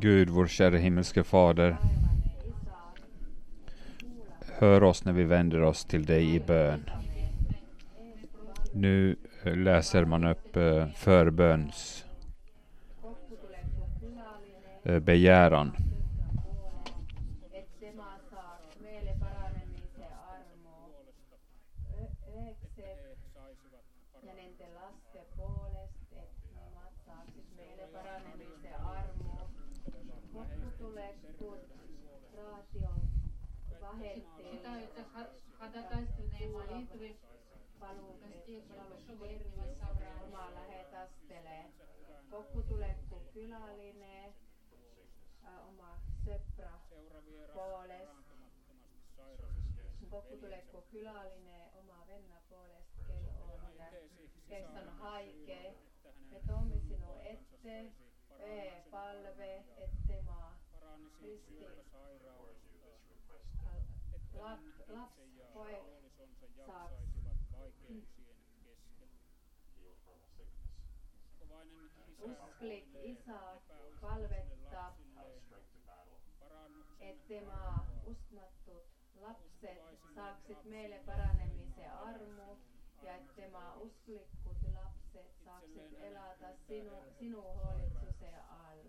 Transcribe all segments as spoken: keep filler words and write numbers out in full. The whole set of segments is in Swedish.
Gud, vår kära himmelske Fader, hör oss när vi vänder oss till dig i bön. Nu läser man upp eh, förböns eh, begäran. Kokkutulekku kylälinee, oma söppra puolest. Kokkutulekku kylälinee, oma venna puolest, kel on kestan haikee. Me toimme sinun ette, ee palve, ette maa. Kristi, laps poe saaks. Usklik isä palvetta, ette maa uskmattut lapset saaksit meille paranemisen armu, ja ette maa usklikkut lapset saaksit elata sinu, sinun huolitsuse all.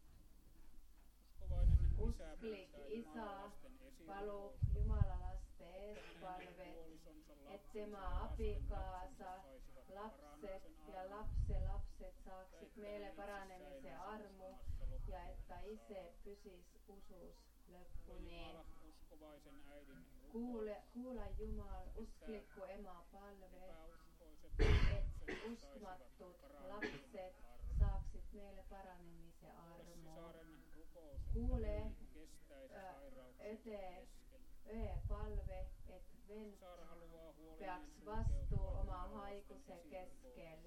Usklik isä palu Jumalalaste ees palvet, ette maa apikaasa lapset ja lapse lapset saaksit meille paranemisen armu, ja että isä pysis usus loppuneen. Kuule, kuule Jumal, usklikku ema palve, et uskmattut lapset saaksit meille paranemisen armu. Kuule äh, ete öe palve, et vent peaks vastuu oma haikuse keskelle.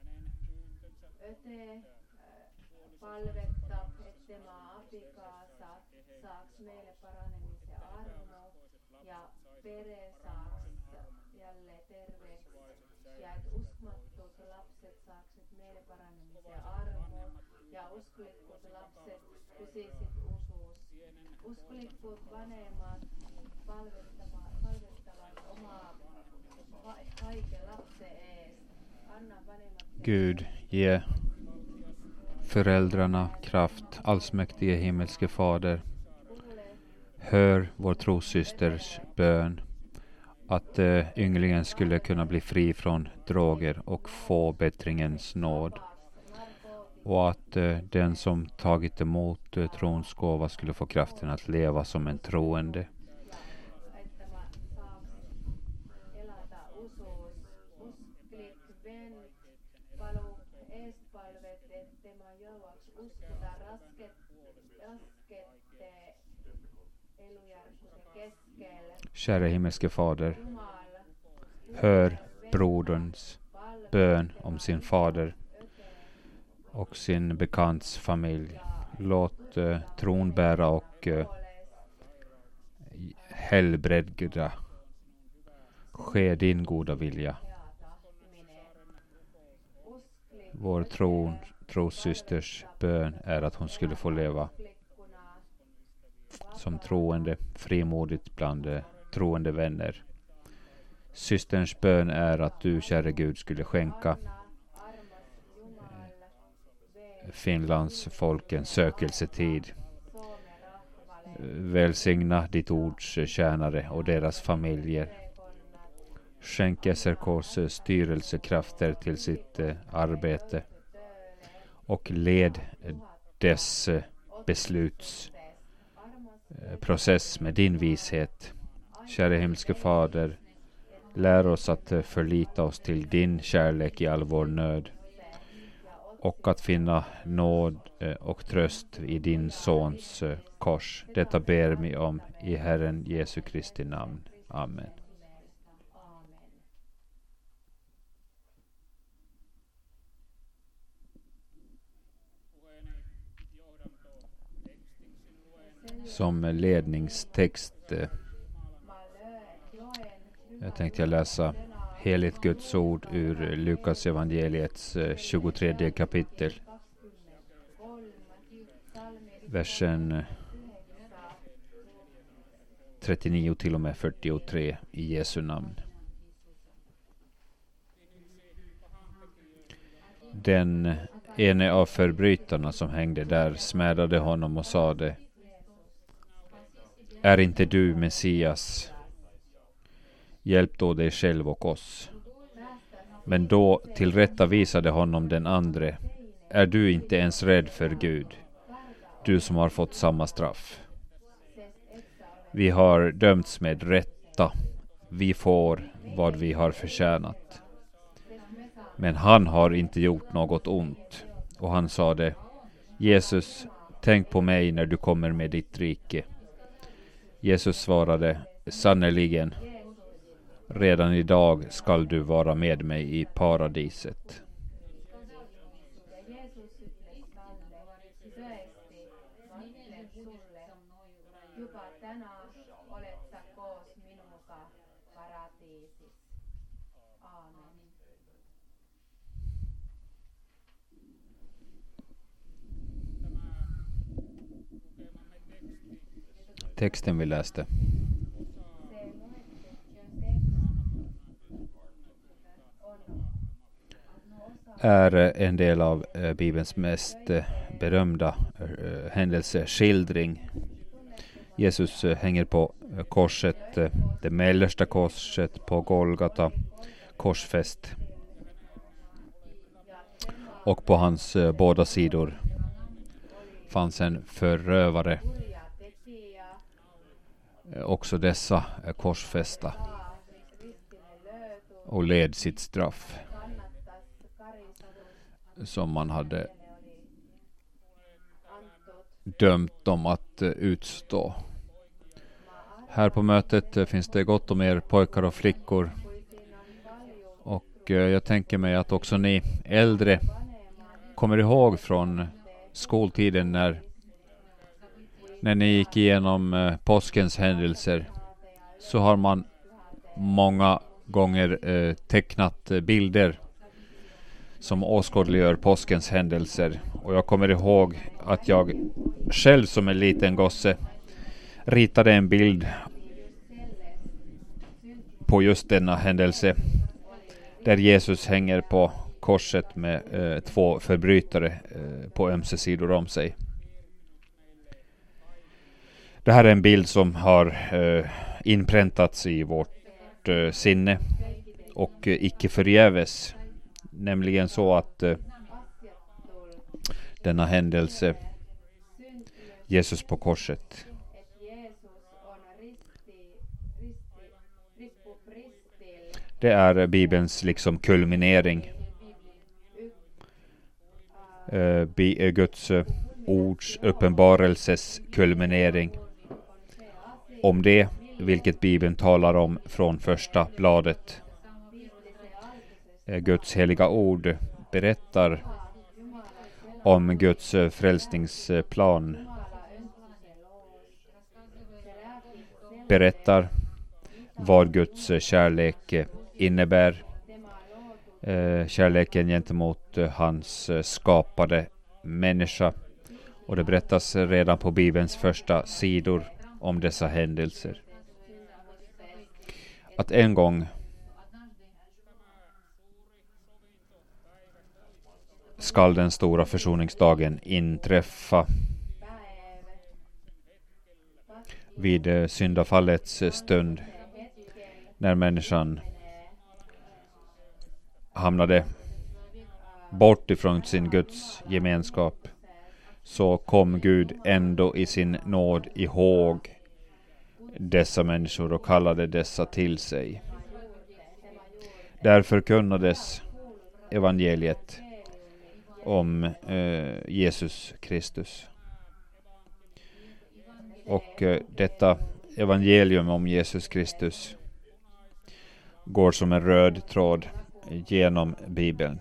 Öte äh, palvetta, ette maa apikaasa saaks meille paranemisen armo, ja pere saaks jälleen terveeksi, ja et uskmattut lapset saaksit meille paranemisen armo, ja usklikkut lapset pysisit usus. Usklikkut vanhemmat palvettavat, palvettavat omaa haike lapsen ees. Anna vanhemmat. Gud, ge föräldrarna kraft, allsmäktige himmelske Fader. Hör vår trossysters bön att uh, ynglingen skulle kunna bli fri från droger och få bättringens nåd. Och att uh, den som tagit emot uh, trons gåva skulle få kraften att leva som en troende. Kära himmelske Fader, hör broderns bön om sin fader och sin bekants familj. Låt uh, tronbära och uh, helbredda ske din goda vilja. Vår tron, trossysters bön är att hon skulle få leva som troende, frimodigt bland uh, troende vänner. Systerns bön är att du, kära Gud, skulle skänka Finlands folk en sökelsetid. Välsigna ditt ords tjänare och deras familjer. Skänk S R K:s styrelsekrafter till sitt eh, arbete och led dess eh, beslutsprocess med din vishet. Kära himmelske Fader, lär oss att eh, förlita oss till din kärlek i all vår nöd och att finna nåd eh, och tröst i din sons eh, kors. Detta ber vi om i Herren Jesu Kristi namn. Amen. Som ledningstext eh, jag tänkte jag läsa heligt Guds ord ur Lukas evangeliets eh, tjugotredje kapitel. versen trettionio till och med fyrtiotre i Jesu namn. Den ene av förbrytarna som hängde där smädade honom och sade: är inte du Messias? Hjälp då dig själv och oss. Men då tillrättavisade honom den andre: är du inte ens rädd för Gud, du som har fått samma straff? Vi har dömts med rätta, vi får vad vi har förtjänat. Men han har inte gjort något ont. Och han sade: Jesus, tänk på mig när du kommer med ditt rike. Jesus svarade: sannerligen, redan idag skall du vara med mig i paradiset. Texten vi läste är en del av eh, Bibelns mest eh, berömda eh, händelseskildring. Jesus eh, hänger på eh, korset, eh, det mellersta korset på Golgata, korsfäst. Och på hans eh, båda sidor fanns en förövare. Eh, också dessa är korsfästa och led sitt straff som man hade dömt dem att uh, utstå. Här på mötet uh, finns det gott om er pojkar och flickor. Och uh, jag tänker mig att också ni äldre kommer ihåg från skoltiden när, när ni gick igenom uh, påskens händelser. Så har man många gånger uh, tecknat uh, bilder som åskådliggör påskens händelser. Och jag kommer ihåg att jag själv som en liten gosse ritade en bild på just denna händelse där Jesus hänger på korset med eh, två förbrytare eh, på ömse sidor om sig. Det här är en bild som har eh, inpräntats i vårt eh, sinne och eh, icke förgäves. Nämligen så att eh, denna händelse, Jesus på korset, det är Bibelns liksom kulminering. Eh, bi, Guds eh, ords uppenbarelses kulminering. Om det, vilket Bibeln talar om från första bladet. Guds heliga ord berättar om Guds frälsningsplan. Berättar vad Guds kärlek innebär. Kärleken gentemot hans skapade människa. Och det berättas redan på Bibelns första sidor om dessa händelser. Att en gång skall den stora försoningsdagen inträffa vid syndafallets stund, när människan hamnade bort ifrån sin Guds gemenskap, så kom Gud ändå i sin nåd ihåg dessa människor och kallade dessa till sig. Därför förkunnades evangeliet om eh, Jesus Kristus. Och eh, detta evangelium om Jesus Kristus går som en röd tråd genom Bibeln.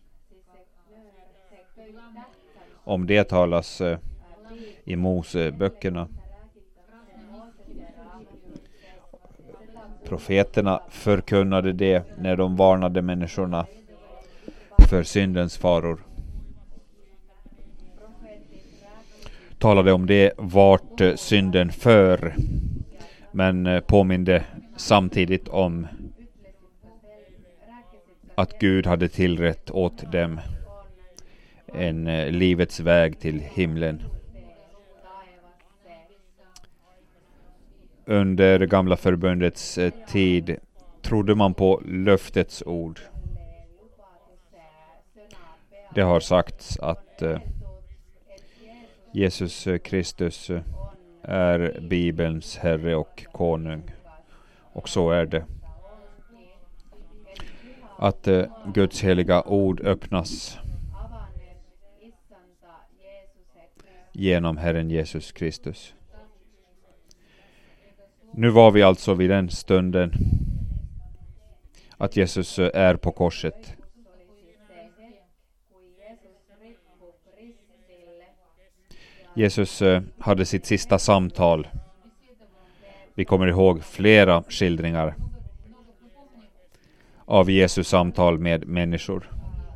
Om det talas eh, i Moseböckerna. Profeterna förkunnade det när de varnade människorna för syndens faror. talade om det vart synden för, men påminde samtidigt om att Gud hade tillrätt åt dem en livets väg till himlen. Under gamla förbundets tid trodde man på löftets ord. Det har sagts att uh, Jesus Kristus är Bibelns Herre och Konung. Och så är det. Att uh, Guds heliga ord öppnas genom Herren Jesus Kristus. Nu var vi alltså vid den stunden att Jesus är på korset. Jesus hade sitt sista samtal. Vi kommer ihåg flera skildringar av Jesus samtal med människor.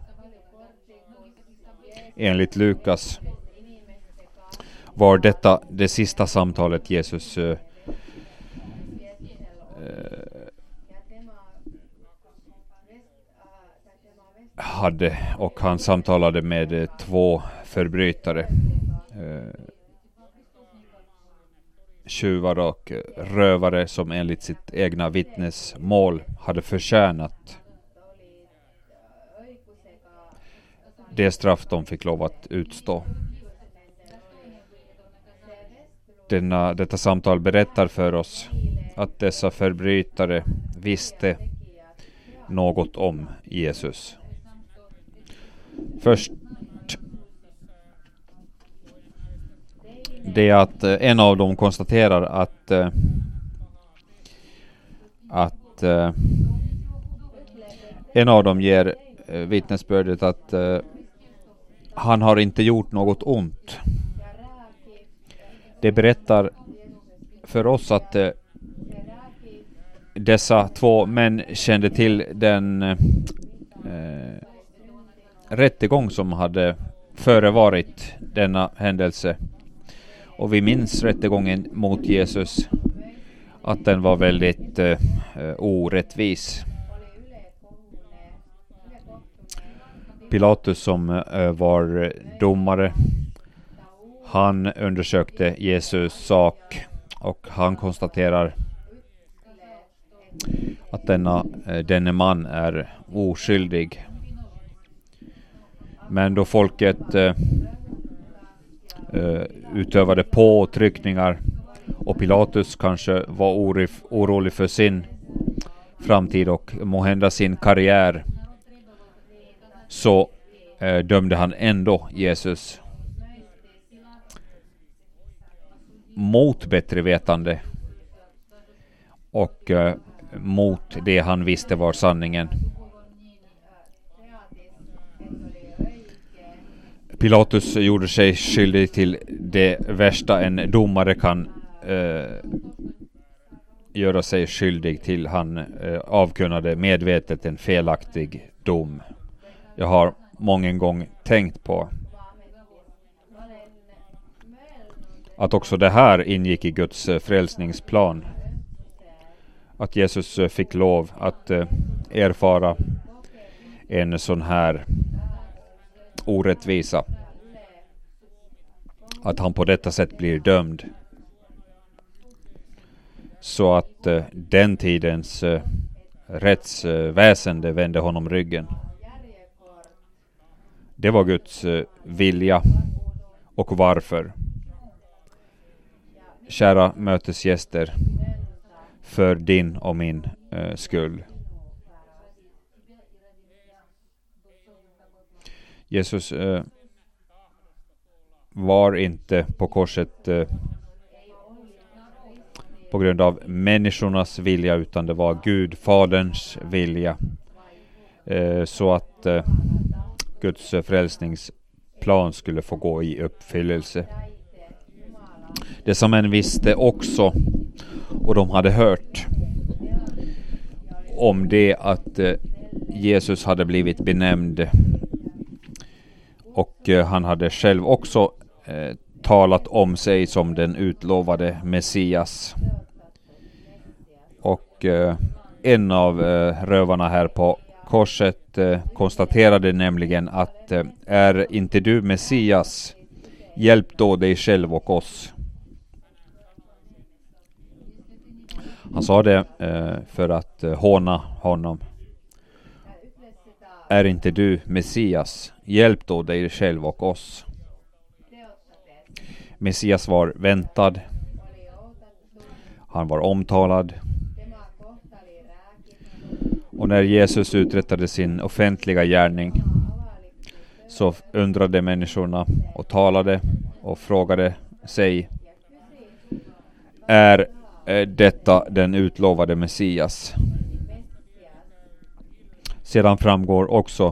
Enligt Lukas var detta det sista samtalet Jesus uh, hade, och han samtalade med uh, två förbrytare, uh, tjuvar och rövare som enligt sitt egna vittnesmål hade förtjänat det straff de fick lov att utstå. Denna, detta samtal berättar för oss att dessa förbrytare visste något om Jesus. Först det är att en av dem konstaterar att att en av dem ger vittnesbördet att han har inte gjort något ont. Det berättar för oss att eh, dessa två män kände till den eh, rättegång som hade förevarit denna händelse. Och vi minns rättegången mot Jesus, att den var väldigt eh, orättvis. Pilatus som eh, var domare, han undersökte Jesus sak och han konstaterar att denna, denne man är oskyldig. Men då folket uh, utövade påtryckningar och Pilatus kanske var orolig, orolig för sin framtid och måhända sin karriär, så uh, dömde han ändå Jesus mot bättre vetande och uh, mot det han visste var sanningen. Pilatus gjorde sig skyldig till det värsta en domare kan uh, göra sig skyldig till. Han uh, avkunnade medvetet en felaktig dom. Jag har många gånger tänkt på att också det här ingick i Guds frälsningsplan. Att Jesus fick lov att erfara en sån här orättvisa. Att han på detta sätt blir dömd. Så att den tidens rättsväsende vände honom ryggen. Det var Guds vilja. Och varför? Kära mötesgäster, för din och min uh, skull. Jesus uh, var inte på korset uh, på grund av människornas vilja, utan det var Gud, Faderns vilja. Uh, så att uh, Guds frälsningsplan skulle få gå i uppfyllelse. Dessa män visste också, och de hade hört om det, att eh, Jesus hade blivit benämnd, och eh, han hade själv också eh, talat om sig som den utlovade Messias. Och eh, en av eh, rövarna här på korset eh, konstaterade nämligen att eh, är inte du Messias, hjälp då dig själv och oss. Han sa det eh, för att eh, håna honom. Är inte du Messias, hjälp då dig själv och oss. Messias var väntad. Han var omtalad. Och när Jesus uträttade sin offentliga gärning så undrade människorna och talade och frågade sig: är detta den utlovade Messias? Sedan framgår också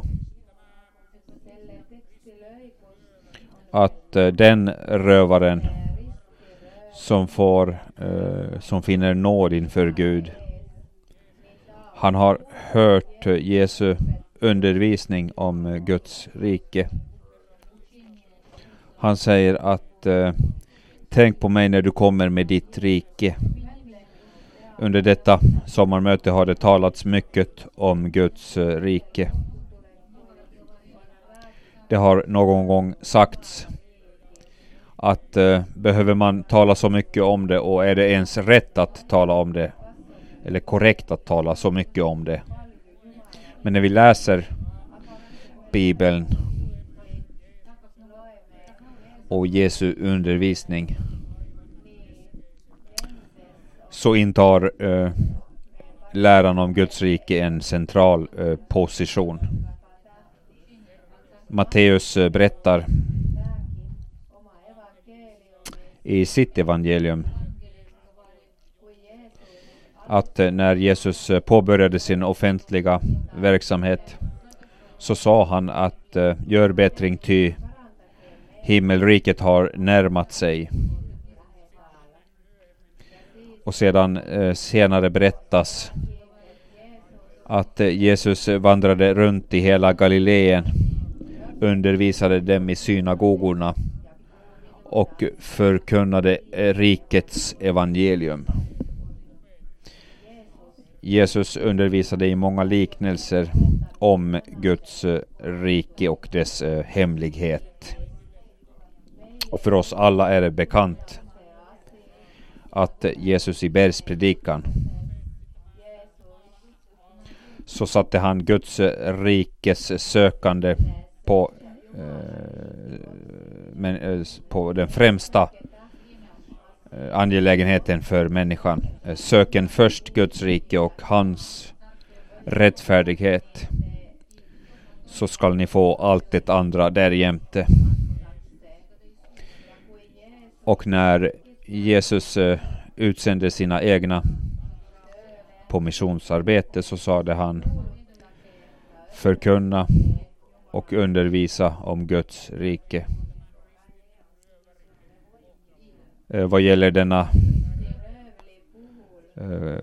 att eh, den rövaren som får eh, som finner nåd inför Gud, han har hört Jesu undervisning om Guds rike. Han säger att eh, tänk på mig när du kommer med ditt rike. Under detta sommarmöte har det talats mycket om Guds eh, rike. Det har någon gång sagts att eh, behöver man tala så mycket om det, och är det ens rätt att tala om det eller korrekt att tala så mycket om det? Men när vi läser Bibeln och Jesu undervisning så intar eh, läran om Guds rike en central eh, position. Matteus eh, berättar i sitt evangelium att eh, när Jesus eh, påbörjade sin offentliga verksamhet så sa han att eh, gör bättring, ty himmelriket har närmat sig. Och sedan eh, senare berättas att eh, Jesus vandrade runt i hela Galileen, undervisade dem i synagogorna och förkunnade eh, rikets evangelium. Jesus undervisade i många liknelser om Guds eh, rike och dess eh, hemlighet. Och för oss alla är det bekant att Jesus i bergspredikan så satte han Guds rikes sökande på, eh, men, eh, på den främsta eh, angelägenheten för människan. Eh, söken först Guds rike och hans rättfärdighet, så skall ni få allt det andra därjämte. Och när Jesus uh, utsände sina egna på missionsarbete så sade han: förkunna och undervisa om Guds rike. Uh, vad gäller denna uh,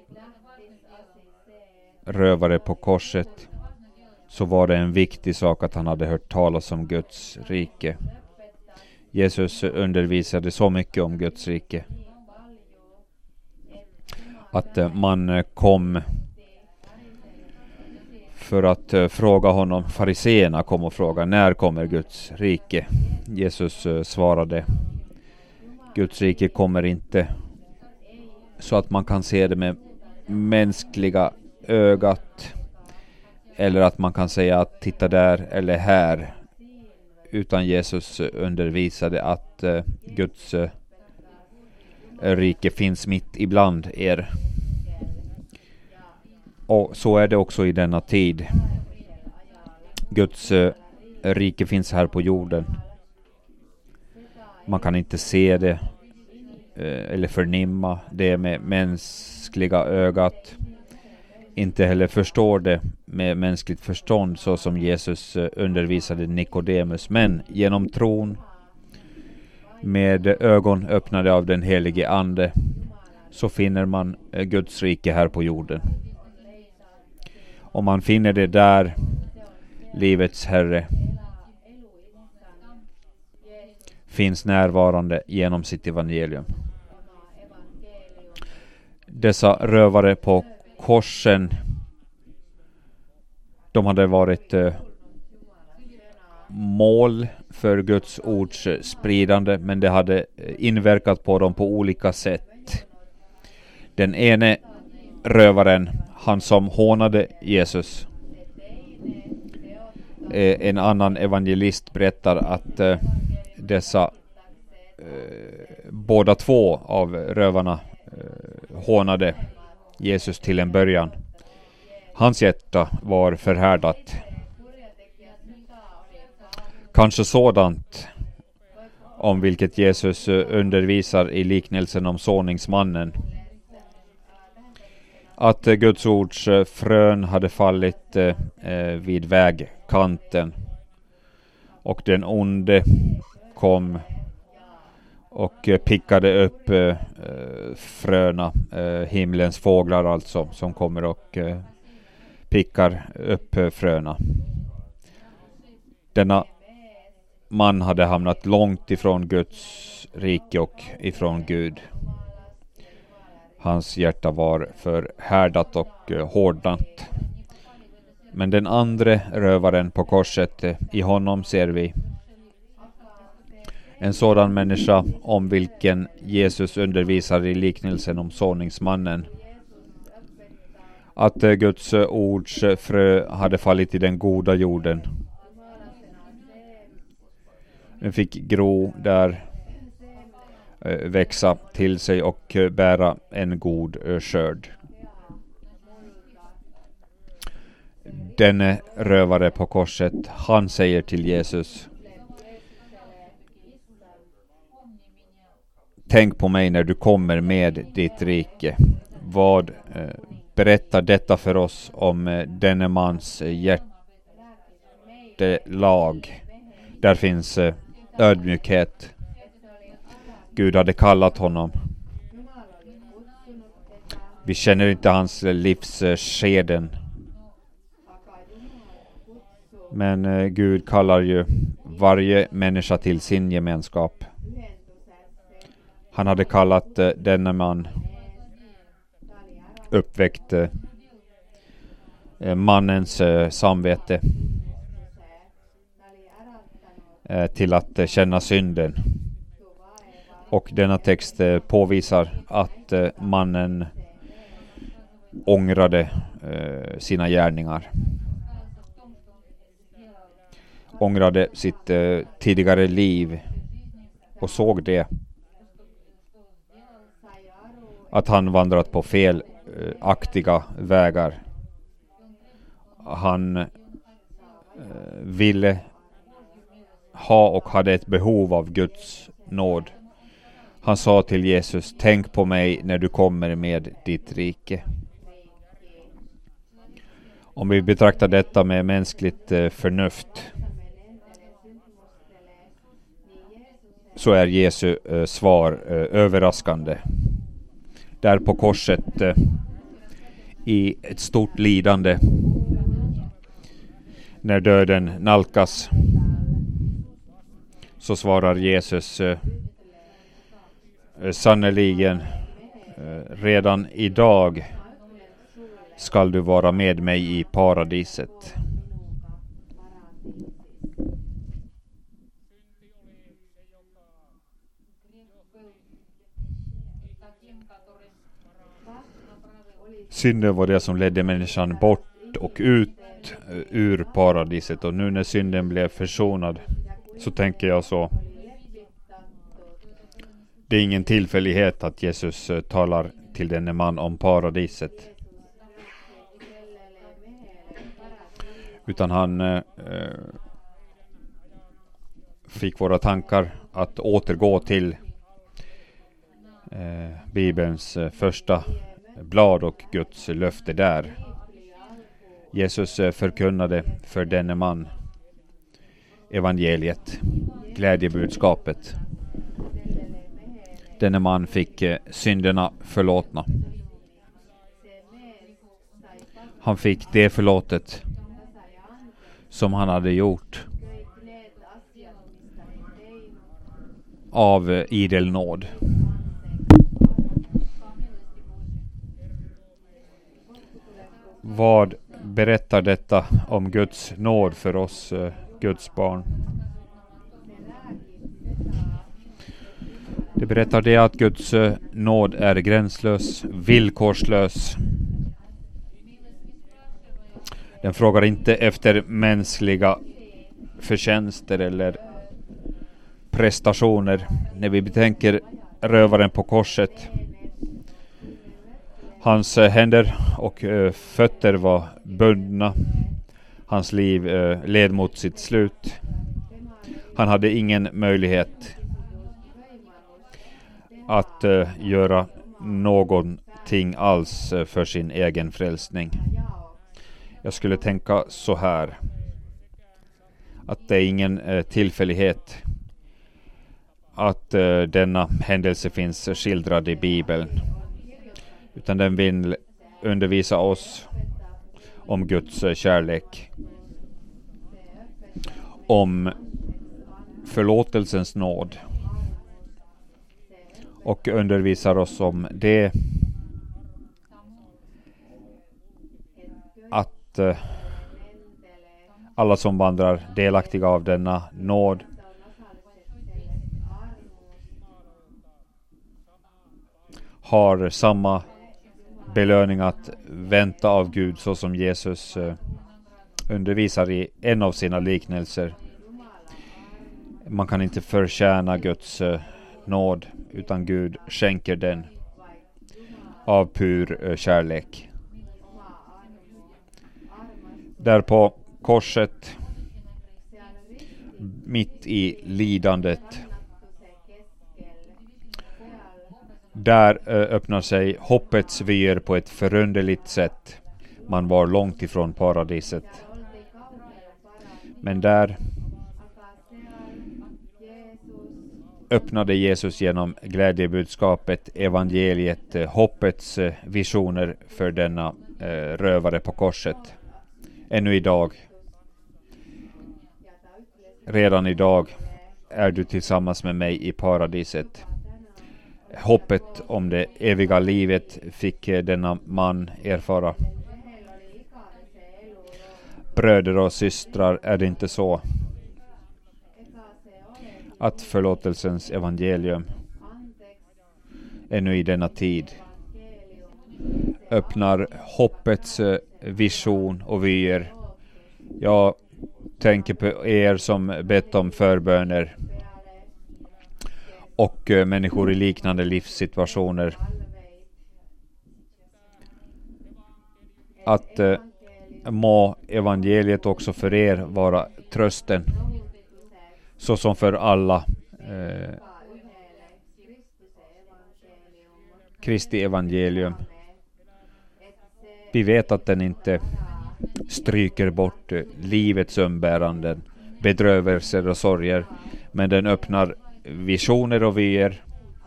rövare på korset så var det en viktig sak att han hade hört talas om Guds rike. Jesus undervisade så mycket om Guds rike att man kom för att fråga honom. Fariseerna kom och frågade: när kommer Guds rike? Jesus svarade: Guds rike kommer inte så att man kan se det med mänskliga ögat, eller att man kan säga att titta där eller här. Utan Jesus undervisade att uh, Guds uh, rike finns mitt ibland er. Och så är det också i denna tid. Guds uh, rike finns här på jorden. Man kan inte se det uh, eller förnimma det med mänskliga ögat. Inte heller förstår det med mänskligt förstånd så som Jesus undervisade Nikodemus. Men genom tron, med ögon öppnade av den helige ande, så finner man Guds rike här på jorden. Och man finner det där livets Herre finns närvarande genom sitt evangelium. Dessa rövare på korsen, de hade varit eh, mål för Guds ords spridande, men det hade inverkat på dem på olika sätt. Den ene rövaren, han som hånade Jesus, eh, en annan evangelist berättar att eh, dessa eh, båda två av rövarna eh, hånade Jesus till en början. Hans hjärta var förhärdat. Kanske sådant om vilket Jesus undervisar i liknelsen om såningsmannen. Att Guds ords frön hade fallit eh, vid vägkanten. Och den onde kom och pickade upp eh, fröna, eh, himlens fåglar alltså, som kommer och eh, pickar upp eh, fröna. Denna man hade hamnat långt ifrån Guds rike och ifrån Gud. Hans hjärta var förhärdat och eh, hårdnat. Men den andra rövaren på korset, eh, i honom ser vi en sådan människa om vilken Jesus undervisar i liknelsen om såningsmannen. Att eh, Guds ords frö hade fallit i den goda jorden. Den fick gro där, eh, växa till sig och eh, bära en god eh, skörd. Denne rövare på korset, han säger till Jesus: tänk på mig när du kommer med ditt rike. Vad eh, berättar detta för oss om eh, denne mans eh, hjärtelag? Där finns eh, ödmjukhet. Gud hade kallat honom. Vi känner inte hans livsskeden. Men eh, Gud kallar ju varje människa till sin gemenskap. Han hade kallat eh, denna man, uppväckt eh, mannens eh, samvete eh, till att eh, känna synden. Och denna text eh, påvisar att eh, mannen ångrade eh, sina gärningar. Ångrade sitt eh, tidigare liv och såg det. Att han vandrat på fel eh, aktiga vägar. Han eh, ville ha och hade ett behov av Guds nåd. Han sa till Jesus: tänk på mig när du kommer med ditt rike. Om vi betraktar detta med mänskligt eh, förnuft, så är Jesu eh, svar eh, överraskande. Där på korset, eh, i ett stort lidande, när döden nalkas, så svarar Jesus eh, sannoliken, eh, redan idag skall du vara med mig i paradiset. Synden var det som ledde människan bort och ut ur paradiset. Och nu när synden blev försonad, så tänker jag så: det är ingen tillfällighet att Jesus uh, talar till denne man om paradiset. Utan han uh, fick våra tankar att återgå till uh, Bibelns uh, första blad och Guds löfte där. Jesus uh, förkunnade för denne man evangeliet, glädjebudskapet. Denne man fick eh, synderna förlåtna. Han fick det förlåtet som han hade gjort. av eh, idel nåd. Vad berättar detta om Guds nåd för oss, eh, Guds barn? Det berättar det att Guds eh, nåd är gränslös, villkorslös. Den frågar inte efter mänskliga förtjänster eller prestationer. När vi betänker rövaren på korset, hans eh, händer och eh, fötter var bundna. Hans liv eh, led mot sitt slut. Han hade ingen möjlighet att eh, göra någonting alls eh, för sin egen frälsning. Jag skulle tänka så här, att det är ingen eh, tillfällighet att eh, denna händelse finns skildrad i Bibeln, utan den vill undervisa oss om Guds eh, kärlek, om förlåtelsens nåd, och undervisar oss om det att eh, alla som vandrar delaktiga av denna nåd har samma belöning att vänta av Gud, så som Jesus eh, undervisar i en av sina liknelser. Man kan inte förtjäna Guds eh, nåd, utan Gud skänker den av pur eh, kärlek. Där på korset, mitt i lidandet, där eh, öppnar sig hoppets vyer på ett förunderligt sätt. Man var långt ifrån paradiset, men där öppnade Jesus genom glädjebudskapet, evangeliet, eh, hoppets eh, visioner för denna eh, rövare på korset. Ännu idag, redan idag, är du tillsammans med mig i paradiset. Hoppet om det eviga livet fick eh, denna man erfara. Bröder och systrar, är det inte så att förlåtelsens evangelium ännu i denna tid öppnar hoppets eh, vision och vyer? Jag tänker på er som bett om förböner och eh, människor i liknande livssituationer, att eh, må evangeliet också för er vara trösten, så som för alla eh, Kristi evangelium. Vi vet att den inte stryker bort eh, livets umbäranden, bedrövelser och sorger, men den öppnar visioner och vyer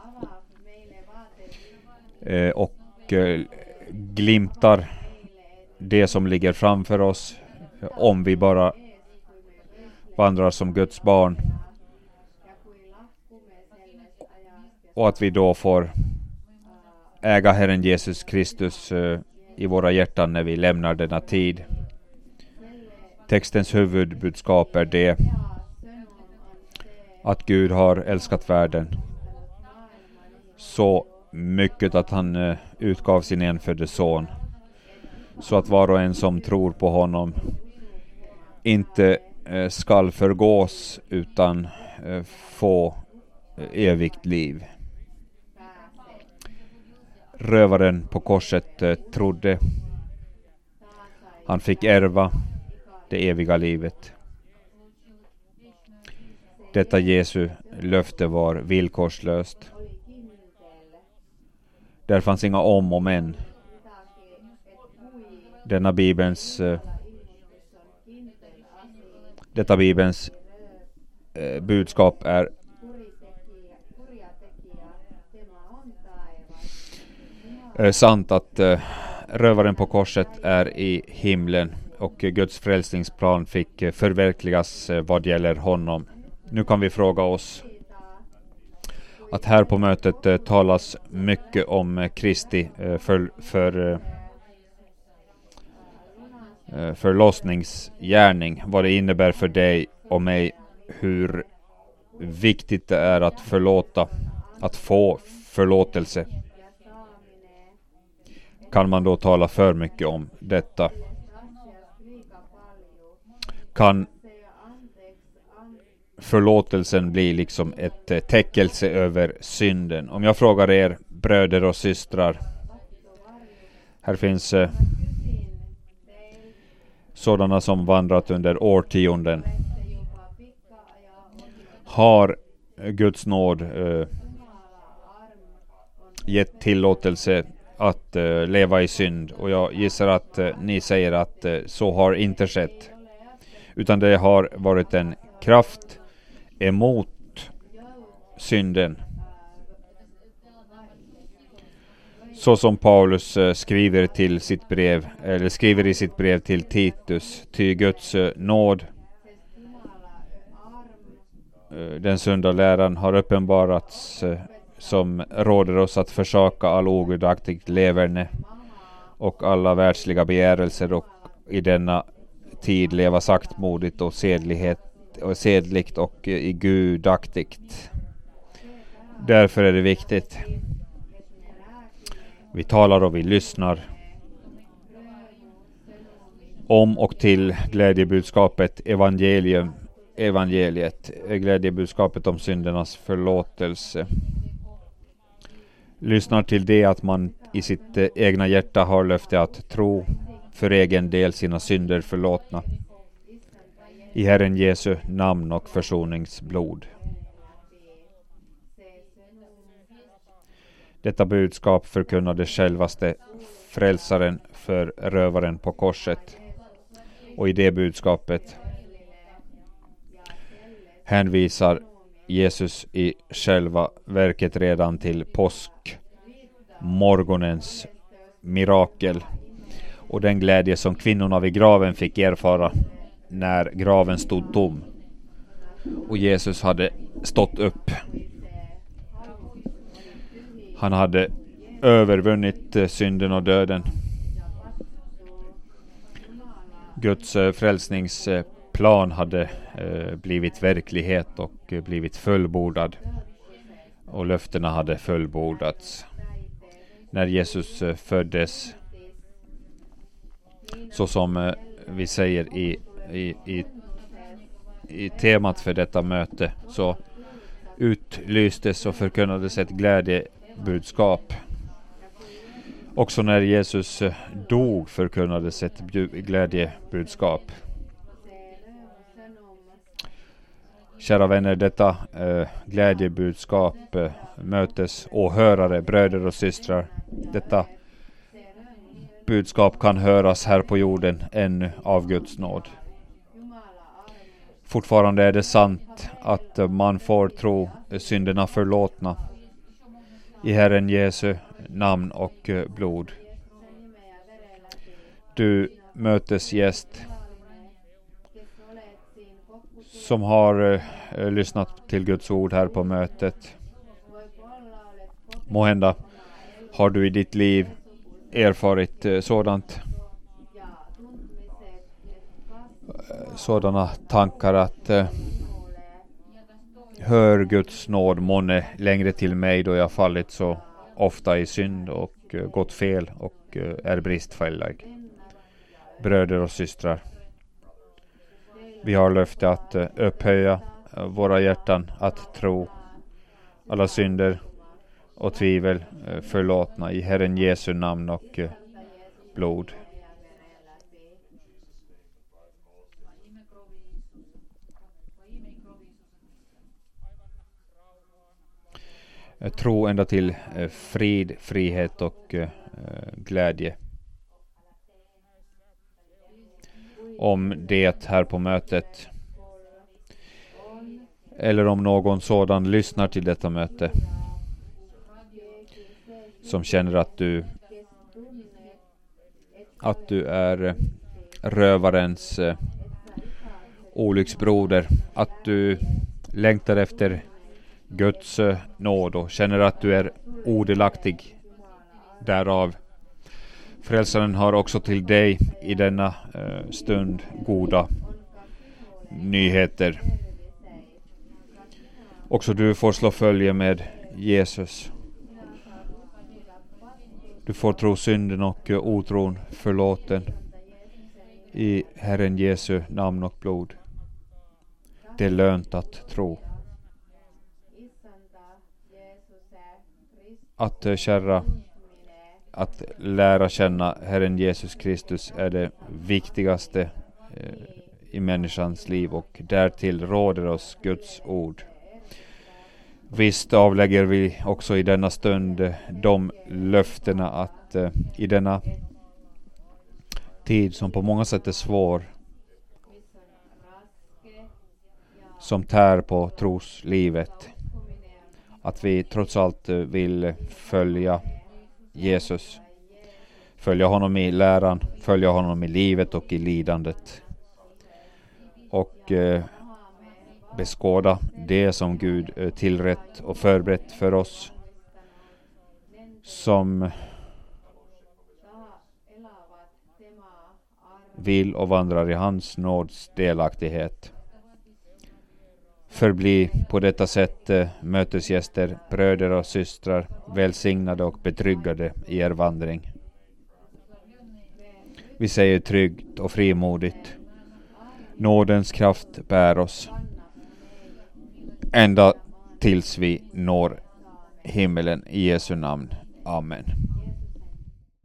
eh, och eh, glimtar det som ligger framför oss, om vi bara vandrar som Guds barn, och att vi då får äga Herren Jesus Kristus uh, i våra hjärtan när vi lämnar denna tid. Textens huvudbudskap är det att Gud har älskat världen så mycket att han uh, utgav sin enfödde son, så att var och en som tror på honom inte uh, skall förgås, utan uh, få uh, evigt liv. Rövaren på korset uh, trodde. Han fick ärva det eviga livet. Detta Jesu löfte var villkorslöst. Där fanns inga om och men. Denna Bibelns uh, detta Bibelns uh, budskap är uh, sant, att uh, rövaren på korset är i himlen, och uh, Guds frälsningsplan fick uh, förverkligas uh, vad gäller honom. Nu kan vi fråga oss, att här på mötet eh, talas mycket om eh, Kristi eh, för, för eh, förlossningsgärning, vad det innebär för dig och mig, hur viktigt det är att förlåta, att få förlåtelse. Kan man då tala för mycket om detta? Kan förlåtelsen bli liksom ett eh, täckelse över synden? Om jag frågar er bröder och systrar, här finns eh, sådana som vandrat under årtionden. Har Guds nåd eh, gett tillåtelse att eh, leva i synd? Och jag gissar att eh, ni säger att eh, så har inte skett. Utan det har varit en kraft emot synden. Så som Paulus eh, skriver till sitt brev, eller skriver i sitt brev till Titus, ty Guds eh, nåd, eh, den sunda läran har uppenbarats, eh, som råder oss att försaka all ogudaktigt leverne och alla världsliga begärelser, och i denna tid leva saktmodigt och sedlighet och sedligt och i gudaktigt. Därför är det viktigt. Vi talar och vi lyssnar om och till glädjebudskapet evangelium, evangeliet, glädjebudskapet om syndernas förlåtelse. Lyssnar till det att man i sitt egna hjärta har löfte att tro för egen del sina synder förlåtna i Herren Jesu namn och försoningsblod. Detta budskap förkunnade självaste frälsaren för rövaren på korset. Och i det budskapet hänvisar Jesus i själva verket redan till påskmorgonens mirakel och den glädje som kvinnorna vid graven fick erfara när graven stod tom och Jesus hade stått upp. Han hade övervunnit synden och döden. Guds frälsningsplan hade blivit verklighet och blivit fullbordad. Och löftena hade fullbordats. När Jesus föddes, så som vi säger i, i, i, i temat för detta möte, så utlystes och förkunnades ett glädjebudskap. Också när Jesus dog förkunnades ett glädjebudskap. Kära vänner, detta eh, glädjebudskap eh, mötes åhörare, bröder och systrar. Detta budskap kan höras här på jorden ännu av Guds nåd. Fortfarande är det sant att man får tro synderna förlåtna i Herren Jesu namn och blod. Du mötesgäst som har eh, lyssnat till Guds ord här på mötet. Måhända har du i ditt liv erfarit eh, sådant sådana tankar att eh, hör Guds nåd månne längre till mig då jag fallit så ofta i synd och eh, gått fel och eh, är bristfällig. Bröder och systrar, vi har löfte att eh, upphöja eh, våra hjärtan, att tro alla synder och tvivel eh, förlåtna i Herren Jesu namn och eh, blod. Tro ända till eh, frid, frihet och eh, glädje. Om det här på mötet eller om någon sådan lyssnar till detta möte som känner att du att du är rövarens eh, olycksbroder, att du längtar efter Guds eh, nåd och känner att du är odelaktig därav. Frälsaren har också till dig i denna eh, stund goda nyheter. Också du får slå följe med Jesus. Du får tro synden och eh, otron förlåten i Herren Jesu namn och blod. Det är lönt att tro. Att eh, kära Att lära känna Herren Jesus Kristus är det viktigaste eh, i människans liv, och därtill råder oss Guds ord. Visst avlägger vi också i denna stund eh, de löftena att eh, i denna tid som på många sätt är svår, som tär på troslivet, att vi trots allt eh, vill följa Jesus, följa honom i läran, följa honom i livet och i lidandet, och eh, beskåda det som Gud eh, tillrätt och förberett för oss som vill och vandrar i hans nåds delaktighet. Förbli på detta sätt eh, mötesgäster, bröder och systrar, välsignade och betryggade i er vandring. Vi säger tryggt och frimodigt: nådens kraft bär oss ända tills vi når himmelen, i Jesu namn. Amen.